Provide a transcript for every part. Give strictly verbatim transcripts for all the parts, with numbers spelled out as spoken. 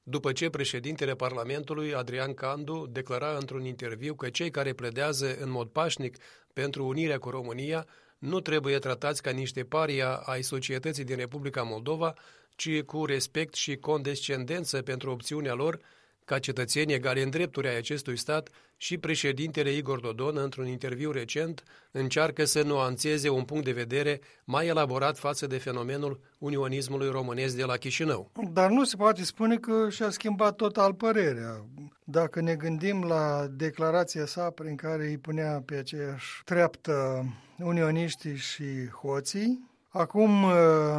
după ce președintele Parlamentului, Adrian Candu, declara într-un interviu că cei care pledează în mod pașnic pentru unirea cu România nu trebuie tratați ca niște paria ai societății din Republica Moldova, ci cu respect și condescendență pentru opțiunea lor ca cetățeni egali în drepturi ai acestui stat. Și președintele Igor Dodon, într-un interviu recent, încearcă să nuanțeze un punct de vedere mai elaborat față de fenomenul unionismului românesc de la Chișinău. Dar nu se poate spune că și-a schimbat total părerea. Dacă ne gândim la declarația sa prin care îi punea pe aceeași treaptă unioniștii și hoții, acum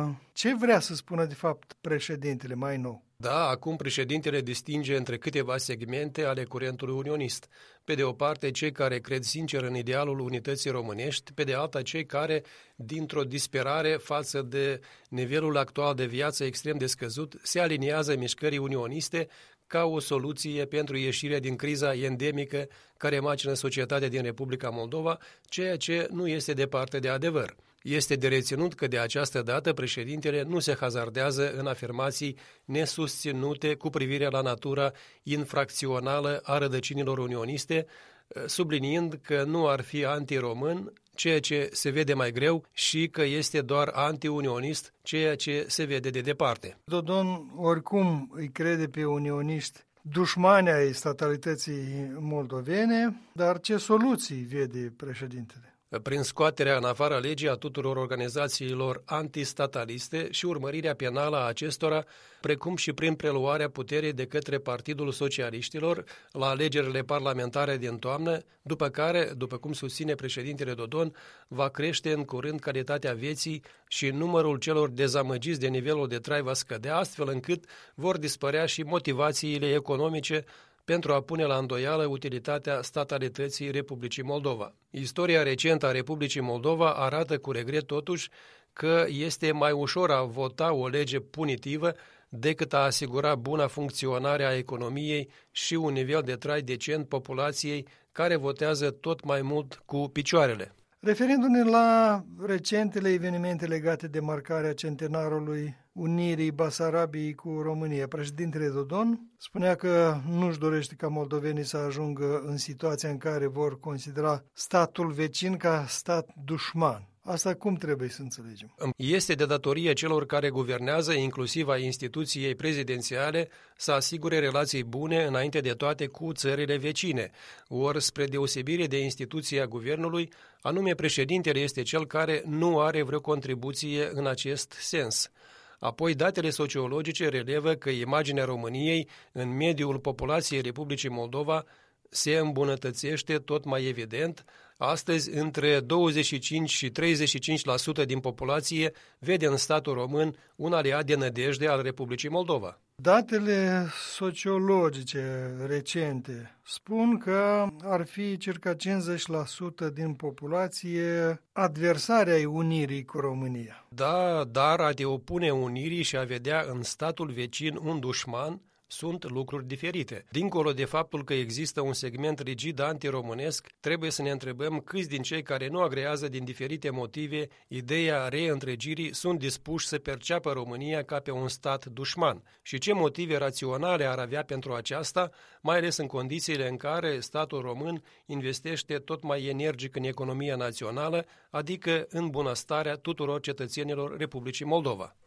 ce vrea să spună de fapt președintele mai nou? Da, acum președintele distinge între câteva segmente ale curentului unionist. Pe de o parte, cei care cred sincer în idealul unității românești, pe de alta cei care, dintr-o disperare față de nivelul actual de viață extrem de scăzut, se aliniază mișcării unioniste ca o soluție pentru ieșirea din criza endemică care macină societatea din Republica Moldova, ceea ce nu este departe de adevăr. Este de reținut că de această dată președintele nu se hazardează în afirmații nesusținute cu privire la natura infracțională a rădăcinilor unioniste, subliniind că nu ar fi antiromân, ceea ce se vede mai greu, și că este doar antiunionist, ceea ce se vede de departe. Dodon oricum îi crede pe unioniști dușmani ai statalității moldovene, dar ce soluții vede președintele? Prin scoaterea în afara legii a tuturor organizațiilor antistataliste și urmărirea penală a acestora, precum și prin preluarea puterii de către Partidul Socialiștilor la alegerile parlamentare din toamnă, după care, după cum susține președintele Dodon, va crește în curând calitatea vieții și numărul celor dezamăgiți de nivelul de trai va scădea, astfel încât vor dispărea și motivațiile economice pentru a pune la îndoială utilitatea statalității Republicii Moldova. Istoria recentă a Republicii Moldova arată cu regret totuși că este mai ușor a vota o lege punitivă decât a asigura buna funcționare a economiei și un nivel de trai decent populației care votează tot mai mult cu picioarele. Referindu-ne la recentele evenimente legate de marcarea centenarului unirii Basarabiei cu România, președintele Dodon spunea că nu-și dorește ca moldovenii să ajungă în situația în care vor considera statul vecin ca stat dușman. Asta cum trebuie să înțelegem? Este de datorie celor care guvernează, inclusiv a instituției prezidențiale, să asigure relații bune înainte de toate cu țările vecine. Ori, spre deosebire de instituția guvernului, anume președintele este cel care nu are vreo contribuție în acest sens. Apoi, datele sociologice relevă că imaginea României în mediul populației Republicii Moldova se îmbunătățește tot mai evident. Astăzi, între douăzeci și cinci și treizeci și cinci la sută din populație vede în statul român un aliat de nădejde al Republicii Moldova. Datele sociologice recente spun că ar fi circa cincizeci la sută din populație adversari ai unirii cu România. Da, dar a te opune unirii și a vedea în statul vecin un dușman sunt lucruri diferite. Dincolo de faptul că există un segment rigid antiromânesc, trebuie să ne întrebăm câți din cei care nu agrează din diferite motive ideea reîntregirii sunt dispuși să perceapă România ca pe un stat dușman și ce motive raționale ar avea pentru aceasta, mai ales în condițiile în care statul român investește tot mai energic în economia națională, adică în bunăstarea tuturor cetățenilor Republicii Moldova.